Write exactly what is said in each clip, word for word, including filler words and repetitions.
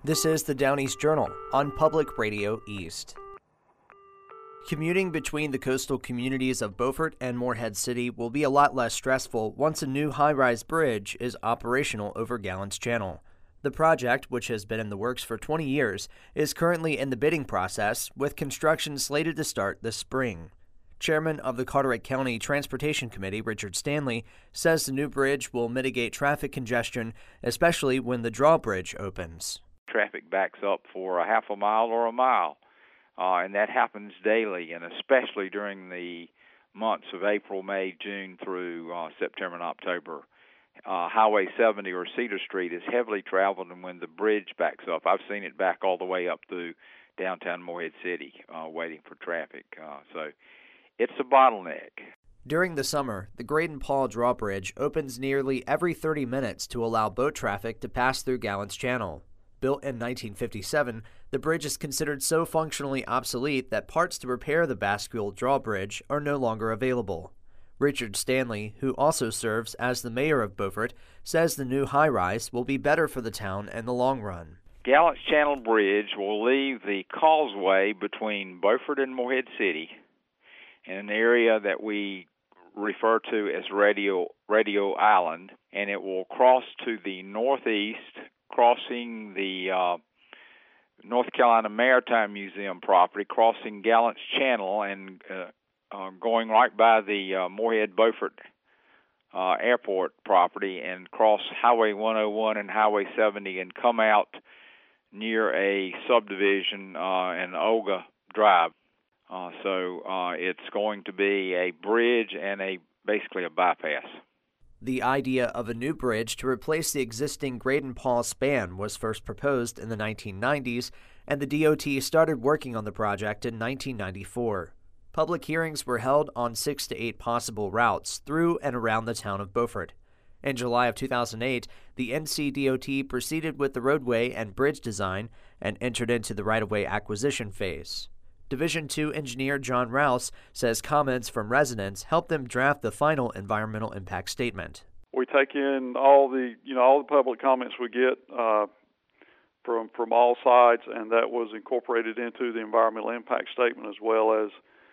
This is the Down East Journal on Public Radio East. Commuting between the coastal communities of Beaufort and Morehead City will be a lot less stressful once a new high-rise bridge is operational over Gallants Channel. The project, which has been in the works for twenty years, is currently in the bidding process, with construction slated to start this spring. Chairman of the Carteret County Transportation Committee, Richard Stanley, says the new bridge will mitigate traffic congestion, especially when the drawbridge opens. Traffic backs up for a half a mile or a mile, uh, and that happens daily, and especially during the months of April, May, June through uh, September and October. Uh, Highway seventy or Cedar Street is heavily traveled, and when the bridge backs up, I've seen it back all the way up through downtown Morehead City, uh, waiting for traffic. Uh, so it's a bottleneck. During the summer, the Graydon Paul Drawbridge opens nearly every thirty minutes to allow boat traffic to pass through Gallants Channel. Built in nineteen fifty-seven, the bridge is considered so functionally obsolete that parts to repair the bascule drawbridge are no longer available. Richard Stanley, who also serves as the mayor of Beaufort, says the new high-rise will be better for the town in the long run. Gallants Channel Bridge will leave the causeway between Beaufort and Morehead City in an area that we refer to as Radio, Radio Island, and it will cross to the northeast, crossing the uh, North Carolina Maritime Museum property, crossing Gallants Channel, and uh, uh, going right by the uh, Morehead Beaufort uh, Airport property, and cross Highway one oh one and Highway seventy, and come out near a subdivision uh, in Olga Drive. Uh, so uh, it's going to be a bridge and a basically a bypass. The idea of a new bridge to replace the existing Graydon Paul span was first proposed in the nineteen nineties, and the D O T started working on the project in nineteen ninety-four. Public hearings were held on six to eight possible routes through and around the town of Beaufort. In July of two thousand eight, the N C D O T proceeded with the roadway and bridge design and entered into the right-of-way acquisition phase. Division two engineer John Rouse says comments from residents helped them draft the final environmental impact statement. We take in all the, you know, all the public comments we get uh, from from all sides, and that was incorporated into the environmental impact statement as well as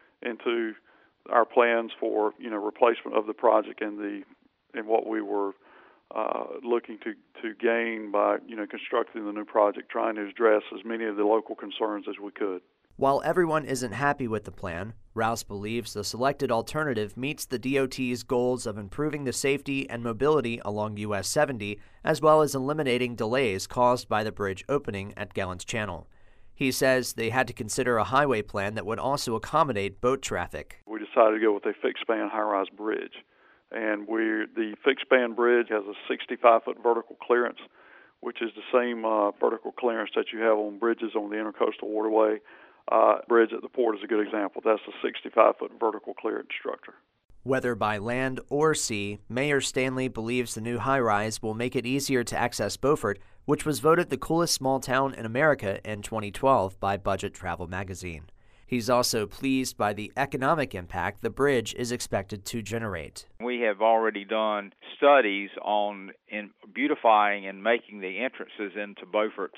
into our plans for, you know, replacement of the project and the and what we were uh, looking to to gain by, you know, constructing the new project, trying to address as many of the local concerns as we could. While everyone isn't happy with the plan, Rouse believes the selected alternative meets the D O T's goals of improving the safety and mobility along U S seventy, as well as eliminating delays caused by the bridge opening at Gallants Channel. He says they had to consider a highway plan that would also accommodate boat traffic. We decided to go with a fixed-span high-rise bridge, and we the fixed-span bridge has a sixty-five foot vertical clearance, which is the same uh, vertical clearance that you have on bridges on the Intercoastal Waterway. Uh, bridge at the port is a good example. That's a sixty-five foot vertical clearance structure. Whether by land or sea, Mayor Stanley believes the new high-rise will make it easier to access Beaufort, which was voted the coolest small town in America in twenty twelve by Budget Travel magazine. He's also pleased by the economic impact the bridge is expected to generate. We have already done studies on in beautifying and making the entrances into Beaufort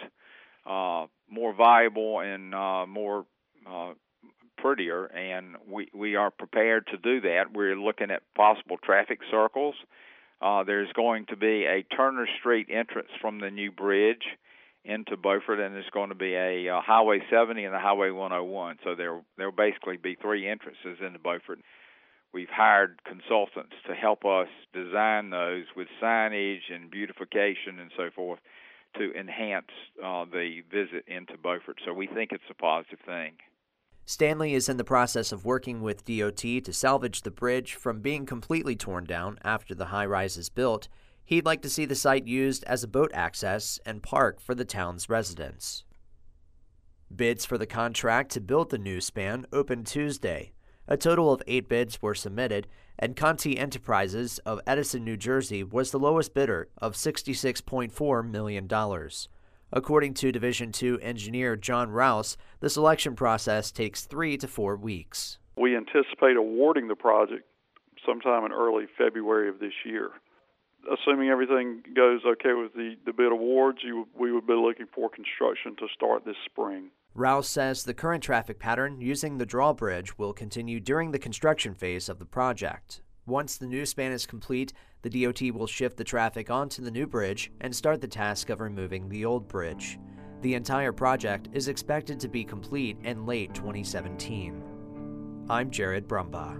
Uh, more viable and uh, more uh, prettier, and we, we are prepared to do that. We're looking at possible traffic circles. Uh, there's going to be a Turner Street entrance from the new bridge into Beaufort, and there's going to be a uh, Highway seventy and a Highway one oh one. So there there will basically be three entrances into Beaufort. We've hired consultants to help us design those with signage and beautification and so forth, to enhance uh, the visit into Beaufort. So we think it's a positive thing. Stanley is in the process of working with D O T to salvage the bridge from being completely torn down after the high-rise is built. He'd like to see the site used as a boat access and park for the town's residents. Bids for the contract to build the new span opened Tuesday. A total of eight bids were submitted, and Conti Enterprises of Edison, New Jersey was the lowest bidder of sixty-six point four million dollars. According to Division two engineer John Rouse, the selection process takes three to four weeks. We anticipate awarding the project sometime in early February of this year. assuming everything goes okay with the, the bid awards, you, we would be looking for construction to start this spring. Rouse says the current traffic pattern using the drawbridge will continue during the construction phase of the project. Once the new span is complete, the D O T will shift the traffic onto the new bridge and start the task of removing the old bridge. The entire project is expected to be complete in late twenty seventeen. I'm Jared Brumbaugh.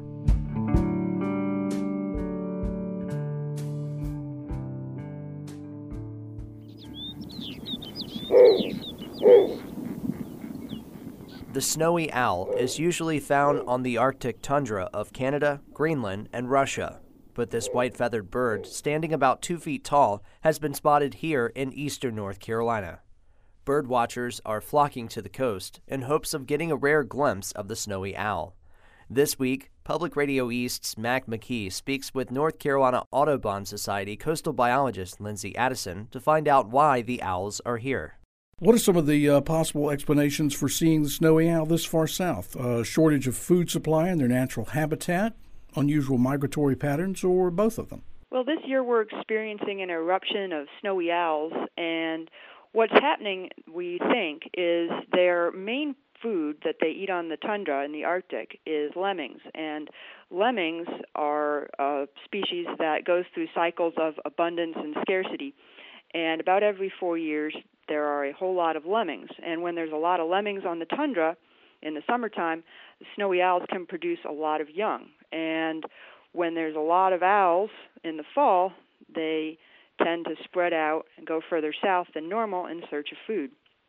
The snowy owl is usually found on the Arctic tundra of Canada, Greenland, and Russia, but this white-feathered bird, standing about two feet tall, has been spotted here in eastern North Carolina. Bird watchers are flocking to the coast in hopes of getting a rare glimpse of the snowy owl. This week, Public Radio East's Mac McKee speaks with North Carolina Audubon Society coastal biologist Lindsay Addison to find out why the owls are here. What are some of the uh, possible explanations for seeing the snowy owl this far south? A uh, shortage of food supply in their natural habitat, unusual migratory patterns, or both of them? Well, this year we're experiencing an eruption of snowy owls, and what's happening, we think, is their main food that they eat on the tundra in the Arctic is lemmings, and lemmings are a species that goes through cycles of abundance and scarcity, and about every four years there are a whole lot of lemmings, and when there's a lot of lemmings on the tundra in the summertime, the snowy owls can produce a lot of young, and when there's a lot of owls in the fall, they tend to spread out and go further south than normal in search of food.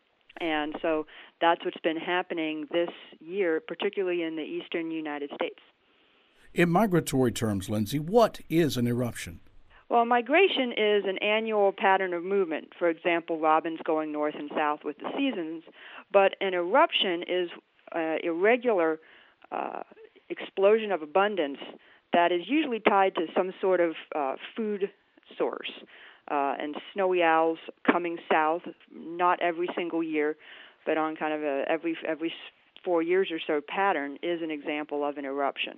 And so that's what's been happening this year, particularly in the eastern United States. In migratory terms, Lindsay, what is an eruption? Well, migration is an annual pattern of movement. For example, robins going north and south with the seasons. But an eruption is an irregular uh, explosion of abundance that is usually tied to some sort of uh, food source. Uh, and snowy owls coming south, not every single year, but on kind of a every every four years or so pattern, is an example of an eruption.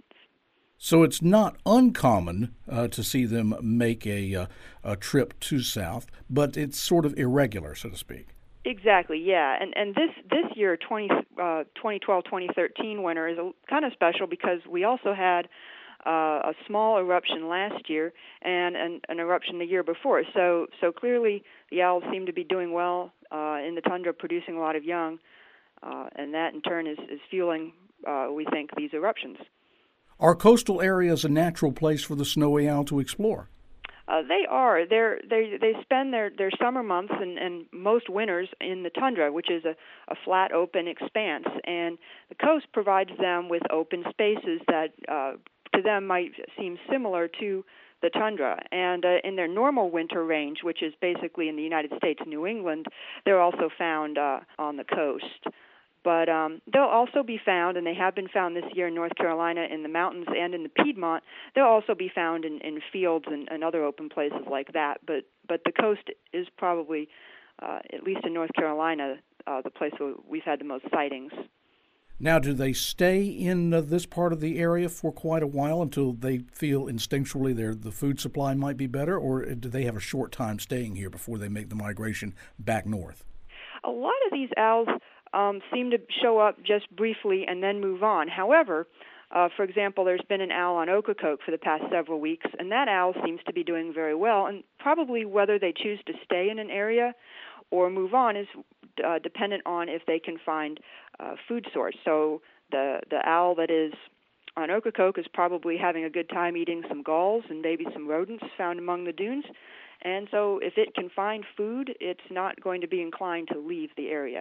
So it's not uncommon uh, to see them make a, uh, a trip to south, but it's sort of irregular, so to speak. Exactly, yeah. And and this this year, twenty, uh, twenty twelve twenty thirteen winter is a, kind of special because we also had Uh, a small eruption last year and an, an eruption the year before. So so clearly the owls seem to be doing well uh, in the tundra, producing a lot of young, uh, and that in turn is, is fueling, uh, we think, these eruptions. Are coastal areas a natural place for the snowy owl to explore? Uh, they are. They're, they they spend their, their summer months and, and most winters in the tundra, which is a, a flat, open expanse. And the coast provides them with open spaces that uh, to them might seem similar to the tundra. And uh, in their normal winter range, which is basically in the United States, New England, they're also found uh, on the coast. But um, they'll also be found, and they have been found this year in North Carolina in the mountains and in the Piedmont. They'll also be found in, in fields and, and other open places like that. But but the coast is probably, uh, at least in North Carolina, uh, the place where we've had the most sightings. Now, do they stay in uh, this part of the area for quite a while until they feel instinctually their the food supply might be better, or do they have a short time staying here before they make the migration back north? A lot of these owls um, seem to show up just briefly and then move on. However, uh, for example, there's been an owl on Ocracoke for the past several weeks, and that owl seems to be doing very well, and probably whether they choose to stay in an area or move on is uh, dependent on if they can find uh, food source. So the the owl that is on Ocracoke is probably having a good time eating some galls and maybe some rodents found among the dunes. And so if it can find food, it's not going to be inclined to leave the area.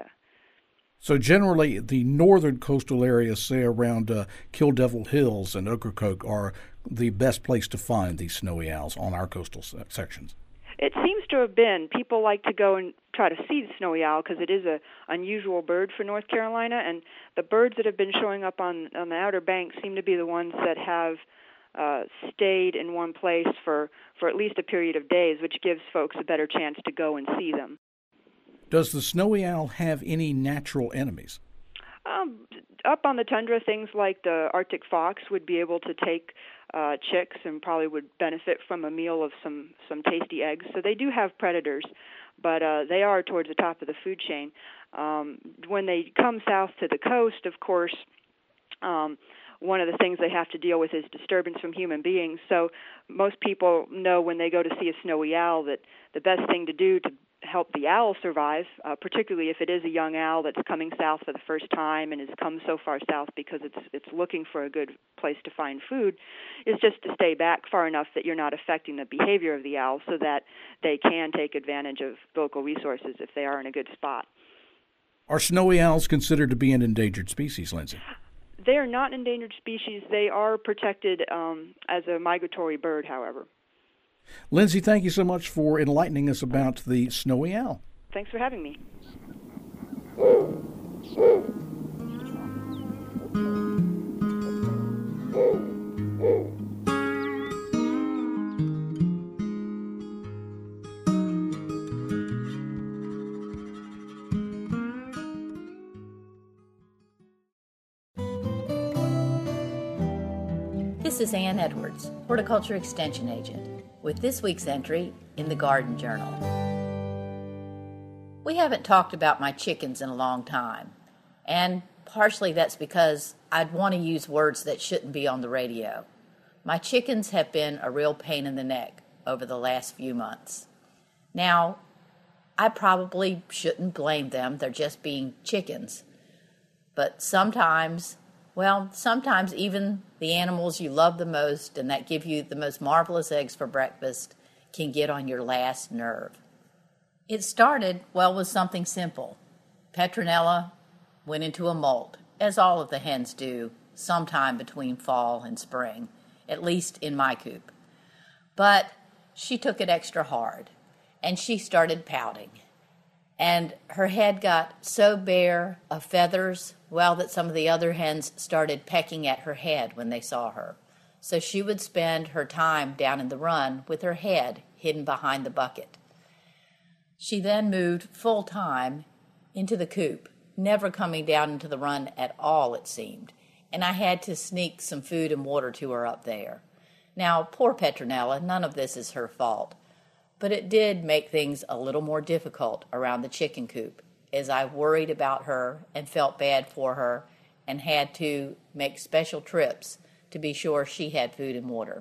So generally, the northern coastal areas, say around uh, Kill Devil Hills and Ocracoke, are the best place to find these snowy owls on our coastal se- sections. It seems to have been. People like to go and try to see the snowy owl because it is a unusual bird for North Carolina, and the birds that have been showing up on, on the Outer Banks seem to be the ones that have uh, stayed in one place for, for at least a period of days, which gives folks a better chance to go and see them. Does the snowy owl have any natural enemies? Um, up on the tundra, things like the Arctic fox would be able to take uh, chicks and probably would benefit from a meal of some, some tasty eggs. So they do have predators, but uh, they are towards the top of the food chain. Um, when they come south to the coast, of course, um, one of the things they have to deal with is disturbance from human beings. So most people know when they go to see a snowy owl that the best thing to do to help the owl survive, uh, particularly if it is a young owl that's coming south for the first time and has come so far south because it's it's looking for a good place to find food, is just to stay back far enough that you're not affecting the behavior of the owl so that they can take advantage of local resources if they are in a good spot. Are snowy owls considered to be an endangered species, Lindsay? They are not an endangered species. They are protected um, as a migratory bird, however. Lindsay, thank you so much for enlightening us about the snowy owl. Thanks for having me. This is Ann Edwards, Horticulture Extension Agent, with this week's entry in the Garden Journal. We haven't talked about my chickens in a long time, and partially that's because I'd want to use words that shouldn't be on the radio. My chickens have been a real pain in the neck over the last few months. Now, I probably shouldn't blame them, they're just being chickens. But sometimes, well, sometimes even the animals you love the most and that give you the most marvelous eggs for breakfast can get on your last nerve. It started, well, with something simple. Petronella went into a molt, as all of the hens do, sometime between fall and spring, at least in my coop. But she took it extra hard, and she started pouting. And her head got so bare of feathers, well, that some of the other hens started pecking at her head when they saw her. So she would spend her time down in the run with her head hidden behind the bucket. She then moved full time into the coop, never coming down into the run at all, it seemed. And I had to sneak some food and water to her up there. Now, poor Petronella, none of this is her fault. But it did make things a little more difficult around the chicken coop, as I worried about her and felt bad for her and had to make special trips to be sure she had food and water.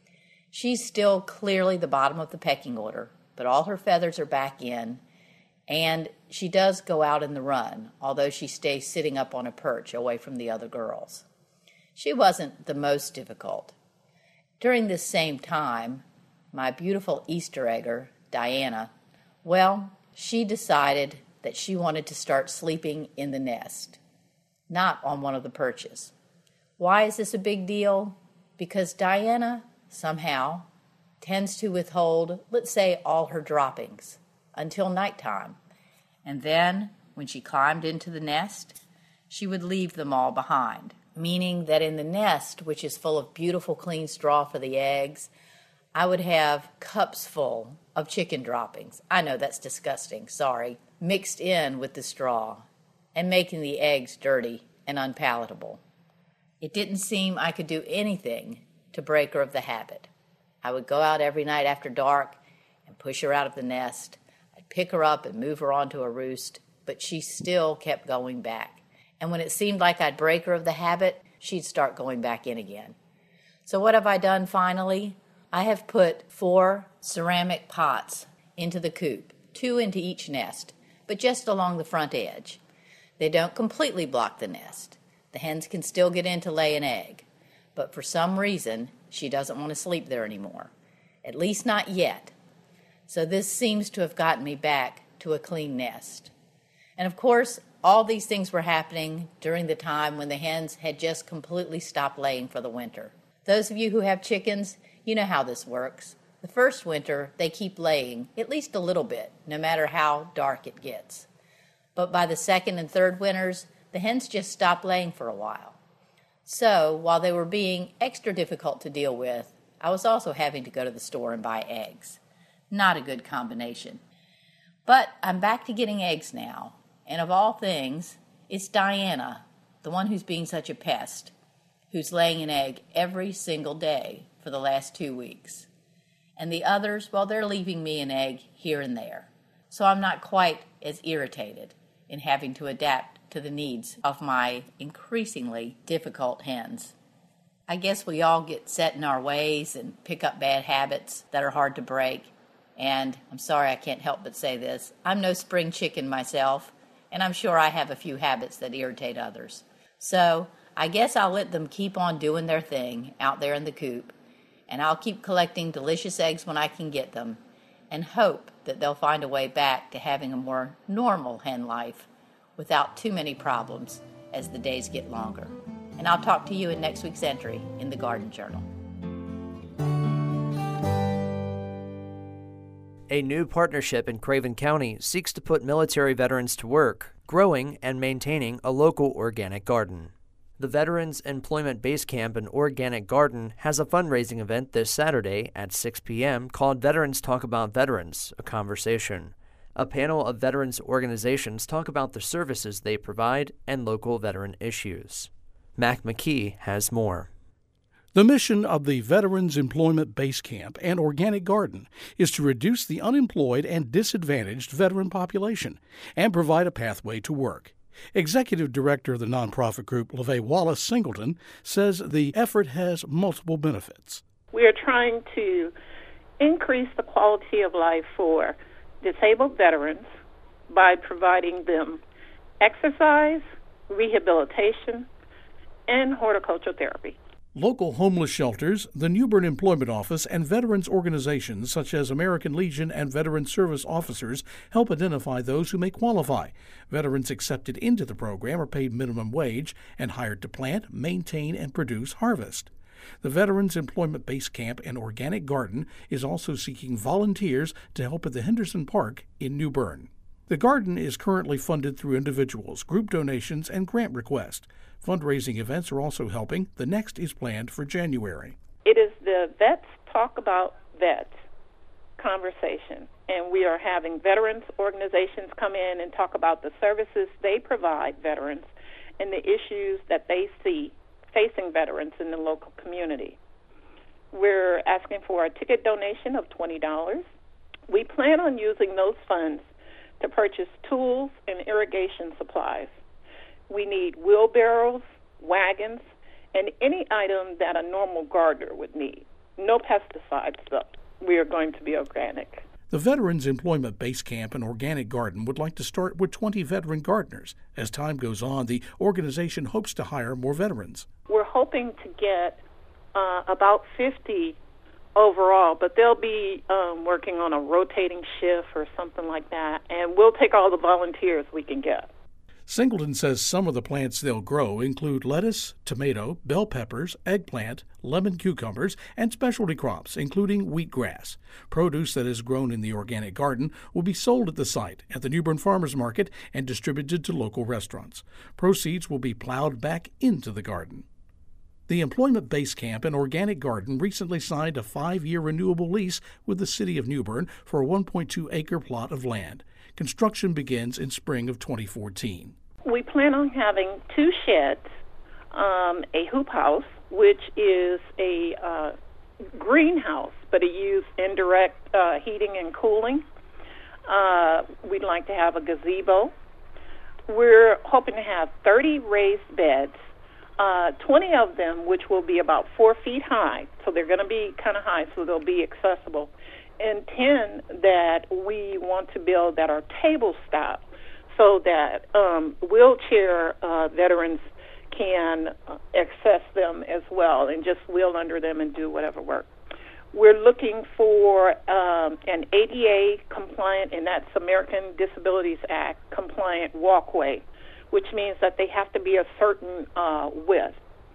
She's still clearly the bottom of the pecking order, but all her feathers are back in, and she does go out in the run, although she stays sitting up on a perch away from the other girls. She wasn't the most difficult. During this same time, my beautiful Easter egger, Diana, well, she decided that she wanted to start sleeping in the nest, not on one of the perches. Why is this a big deal? Because Diana, somehow, tends to withhold, let's say, all her droppings until nighttime. And then, when she climbed into the nest, she would leave them all behind, meaning that in the nest, which is full of beautiful clean straw for the eggs, I would have cups full of chicken droppings. I know that's disgusting, sorry, mixed in with the straw and making the eggs dirty and unpalatable. It didn't seem I could do anything to break her of the habit. I would go out every night after dark and push her out of the nest. I'd pick her up and move her onto a roost, but she still kept going back. And when it seemed like I'd break her of the habit, she'd start going back in again. So what have I done finally? I have put four ceramic pots into the coop, two into each nest, but just along the front edge. They don't completely block the nest. The hens can still get in to lay an egg, but for some reason, she doesn't want to sleep there anymore, at least not yet. So this seems to have gotten me back to a clean nest. And of course, all these things were happening during the time when the hens had just completely stopped laying for the winter. Those of you who have chickens, you know how this works. The first winter, they keep laying, at least a little bit, no matter how dark it gets. But by the second and third winters, the hens just stop laying for a while. So, while they were being extra difficult to deal with, I was also having to go to the store and buy eggs. Not a good combination. But I'm back to getting eggs now, and of all things, it's Diana, the one who's being such a pest. who's laying an egg every single day for the last two weeks. And the others, well, they're leaving me an egg here and there. So I'm not quite as irritated in having to adapt to the needs of my increasingly difficult hens. I guess we all get set in our ways and pick up bad habits that are hard to break. And I'm sorry I can't help but say this, I'm no spring chicken myself, and I'm sure I have a few habits that irritate others. So I guess I'll let them keep on doing their thing out there in the coop, and I'll keep collecting delicious eggs when I can get them, and hope that they'll find a way back to having a more normal hen life without too many problems as the days get longer. And I'll talk to you in next week's entry in the Garden Journal. A new partnership in Craven County seeks to put military veterans to work, growing and maintaining a local organic garden. The Veterans Employment Base Camp and Organic Garden has a fundraising event this Saturday at six p.m. called Veterans Talk About Veterans, a Conversation. A panel of veterans organizations talk about the services they provide and local veteran issues. Mac McKee has more. The mission of the Veterans Employment Base Camp and Organic Garden is to reduce the unemployed and disadvantaged veteran population and provide a pathway to work. Executive Director of the nonprofit group, LaVey Wallace Singleton, says the effort has multiple benefits. We are trying to increase the quality of life for disabled veterans by providing them exercise, rehabilitation, and horticultural therapy. Local homeless shelters, the New Bern Employment Office, and veterans organizations such as American Legion and Veteran Service Officers help identify those who may qualify. Veterans accepted into the program are paid minimum wage and hired to plant, maintain, and produce harvest. The Veterans Employment Base Camp and Organic Garden is also seeking volunteers to help at the Henderson Park in New Bern. The garden is currently funded through individuals, group donations, and grant requests. Fundraising events are also helping. The next is planned for January. It is the Vets Talk About Vets conversation, and we are having veterans organizations come in and talk about the services they provide veterans and the issues that they see facing veterans in the local community. We're asking for a ticket donation of twenty dollars. We plan on using those funds to purchase tools and irrigation supplies. We need wheelbarrows, wagons, and any item that a normal gardener would need. No pesticides, though. We are going to be organic. The Veterans Employment Base Camp and Organic Garden would like to start with twenty veteran gardeners. As time goes on, the organization hopes to hire more veterans. We're hoping to get uh, about fifty overall, but they'll be um, working on a rotating shift or something like that, and we'll take all the volunteers we can get. Singleton says some of the plants they'll grow include lettuce, tomato, bell peppers, eggplant, lemon cucumbers, and specialty crops, including wheatgrass. Produce that is grown in the organic garden will be sold at the site at the New Bern Farmers Market and distributed to local restaurants. Proceeds will be plowed back into the garden. The Employment Base Camp and Organic Garden recently signed a five-year renewable lease with the City of New Bern for a one point two acre plot of land. Construction begins in spring of twenty fourteen. We plan on having two sheds, um, a hoop house, which is a uh, greenhouse, but it uses indirect uh, heating and cooling. Uh, we'd like to have a gazebo. We're hoping to have thirty raised beds, uh, twenty of them which will be about four feet high, so they're going to be kind of high, so they'll be accessible, and ten that we want to build that are table style, so that um, wheelchair uh, veterans can uh, access them as well and just wheel under them and do whatever work. We're looking for um, an A D A compliant, and that's American Disabilities Act compliant walkway, which means that they have to be a certain uh, width.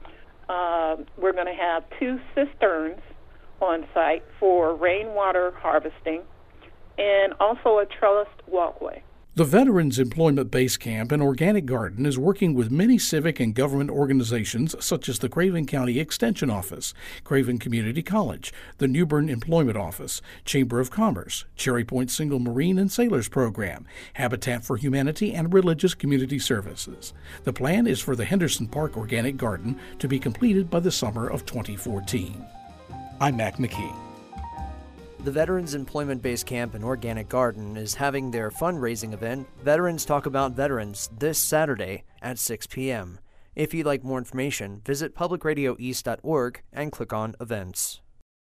Uh, we're going to have two cisterns on site for rainwater harvesting, and also a trellised walkway. The Veterans Employment Base Camp and Organic Garden is working with many civic and government organizations such as the Craven County Extension Office, Craven Community College, the Newbern Employment Office, Chamber of Commerce, Cherry Point Single Marine and Sailors Program, Habitat for Humanity, and Religious Community Services. The plan is for the Henderson Park Organic Garden to be completed by the summer of twenty fourteen. I'm Mac McKee. The Veterans Employment Base Camp and Organic Garden is having their fundraising event, Veterans Talk About Veterans, this Saturday at six p.m. If you'd like more information, visit public radio east dot org and click on Events.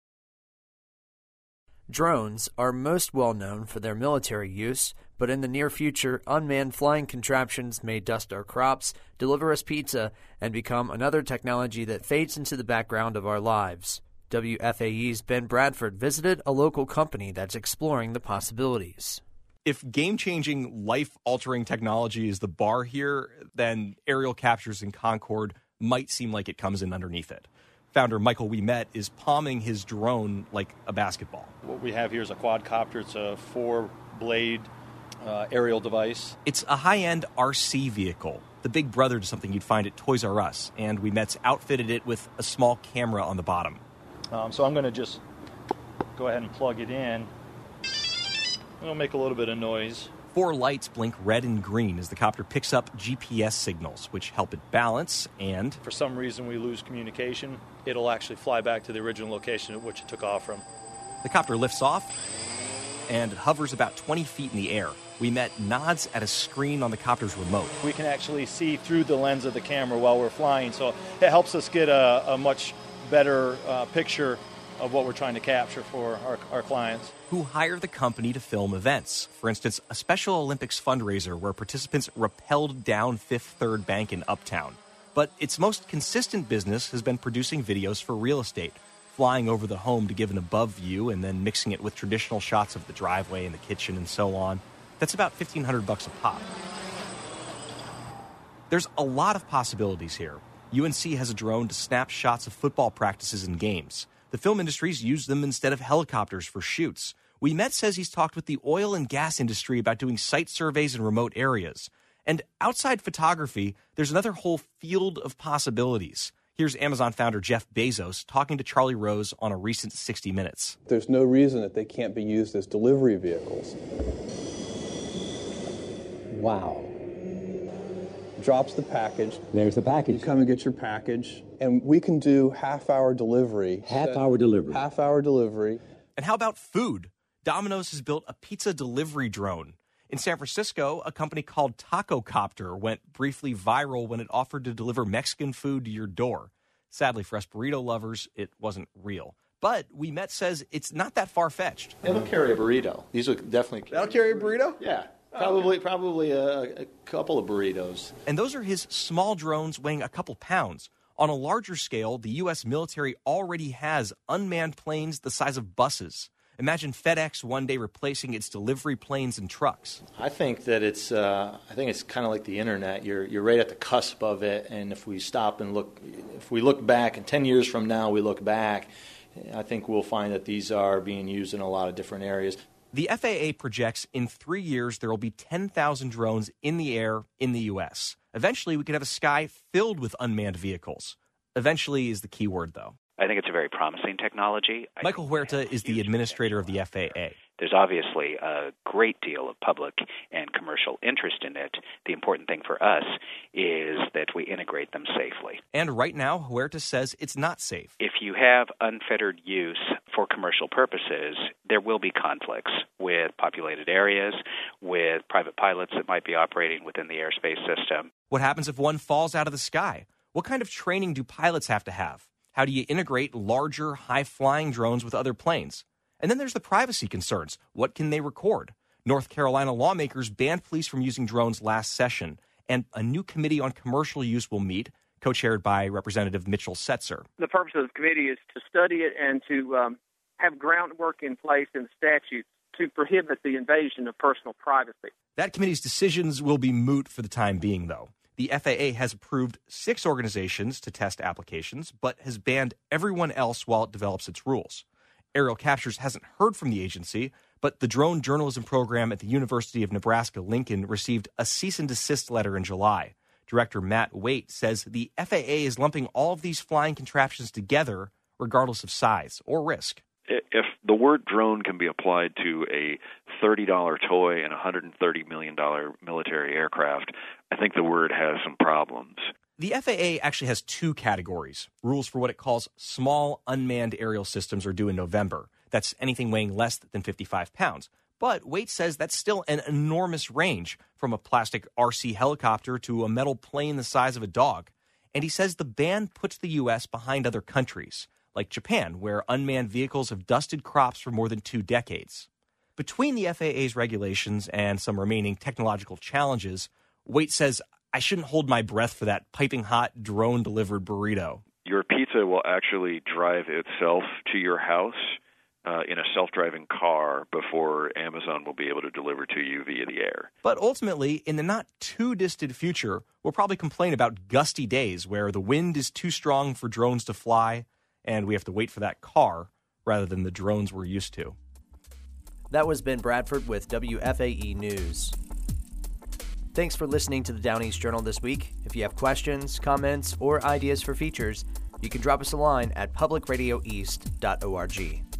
Drones are most well known for their military use, but in the near future, unmanned flying contraptions may dust our crops, deliver us pizza, and become another technology that fades into the background of our lives. W F A E's Ben Bradford visited a local company that's exploring the possibilities. If game-changing, life-altering technology is the bar here, then aerial captures in Concord might seem like it comes in underneath it. Founder Michael Ouimet is palming his drone like a basketball. What we have here is a quadcopter. It's a four-blade uh, aerial device. It's a high-end R C vehicle, the big brother to something you'd find at Toys R Us, and Ouimet's outfitted it with a small camera on the bottom. Um, so I'm going to just go ahead and plug it in. It'll make a little bit of noise. Four lights blink red and green as the copter picks up G P S signals, which help it balance, and for some reason we lose communication, it'll actually fly back to the original location at which it took off from. The copter lifts off and it hovers about twenty feet in the air. Ouimet nods at a screen on the copter's remote. We can actually see through the lens of the camera while we're flying, so it helps us get a, a much better uh, picture of what we're trying to capture for our, our clients. Who hire the company to film events. For instance, a Special Olympics fundraiser where participants rappelled down Fifth Third Bank in Uptown. But its most consistent business has been producing videos for real estate, flying over the home to give an above view and then mixing it with traditional shots of the driveway and the kitchen and so on. That's about fifteen hundred bucks a pop. There's a lot of possibilities here. U N C has a drone to snap shots of football practices and games. The film industries use them instead of helicopters for shoots. Ouimet says he's talked with the oil and gas industry about doing site surveys in remote areas. And outside photography, there's another whole field of possibilities. Here's Amazon founder Jeff Bezos talking to Charlie Rose on a recent sixty minutes. There's no reason that they can't be used as delivery vehicles. Wow. Drops the package. There's the package. You come and get your package, and we can do half-hour delivery. Half-hour delivery. Half-hour delivery. And how about food? Domino's has built a pizza delivery drone. In San Francisco, a company called Taco Copter went briefly viral when it offered to deliver Mexican food to your door. Sadly for us burrito lovers, it wasn't real. But Ouimet says it's not that far-fetched. It'll carry a burrito. These will definitely carry. That'll carry a burrito? Yeah. Probably probably a, a couple of burritos. And those are his small drones weighing a couple pounds. On a larger scale, the U S military already has unmanned planes the size of buses. Imagine FedEx one day replacing its delivery planes and trucks. I think that it's uh, I think it's kind of like the internet. You're you're right at the cusp of it, and if we stop and look, if we look back, and ten years from now we look back, I think we'll find that these are being used in a lot of different areas. The F A A projects in three years there will be ten thousand drones in the air in the U S. Eventually, we could have a sky filled with unmanned vehicles. Eventually is the key word, though. I think it's a very promising technology. Michael Huerta is the administrator of the F A A. There's obviously a great deal of public and commercial interest in it. The important thing for us is that we integrate them safely. And right now, Huerta says it's not safe. If you have unfettered use for commercial purposes, there will be conflicts with populated areas, with private pilots that might be operating within the airspace system. What happens if one falls out of the sky? What kind of training do pilots have to have? How do you integrate larger, high-flying drones with other planes? And then there's the privacy concerns. What can they record? North Carolina lawmakers banned police from using drones last session, and a new committee on commercial use will meet, co-chaired by Representative Mitchell Setzer. The purpose of the committee is to study it and to um, have groundwork in place in statutes to prohibit the invasion of personal privacy. That committee's decisions will be moot for the time being, though. The F A A has approved six organizations to test applications, but has banned everyone else while it develops its rules. Aerial Captures hasn't heard from the agency, But the drone journalism program at the University of Nebraska-Lincoln received a cease and desist letter in July. Director Matt Waite says the F A A is lumping all of these flying contraptions together regardless of size or risk. If the word drone can be applied to a thirty dollars toy and a one hundred thirty million dollars military aircraft, I think the word has some problems. The F A A actually has two categories. Rules for what it calls small unmanned aerial systems are due in November. That's anything weighing less than fifty-five pounds. But Waite says that's still an enormous range, from a plastic R C helicopter to a metal plane the size of a dog. And he says the ban puts the U S behind other countries, like Japan, where unmanned vehicles have dusted crops for more than two decades. Between the F A A's regulations and some remaining technological challenges, Waite says, I shouldn't hold my breath for that piping hot drone-delivered burrito. Your pizza will actually drive itself to your house uh, in a self-driving car before Amazon will be able to deliver to you via the air. But ultimately, in the not-too-distant future, we'll probably complain about gusty days where the wind is too strong for drones to fly, and we have to wait for that car rather than the drones we're used to. That was Ben Bradford with W F A E News. Thanks for listening to the Down East Journal this week. If you have questions, comments, or ideas for features, you can drop us a line at public radio east dot org.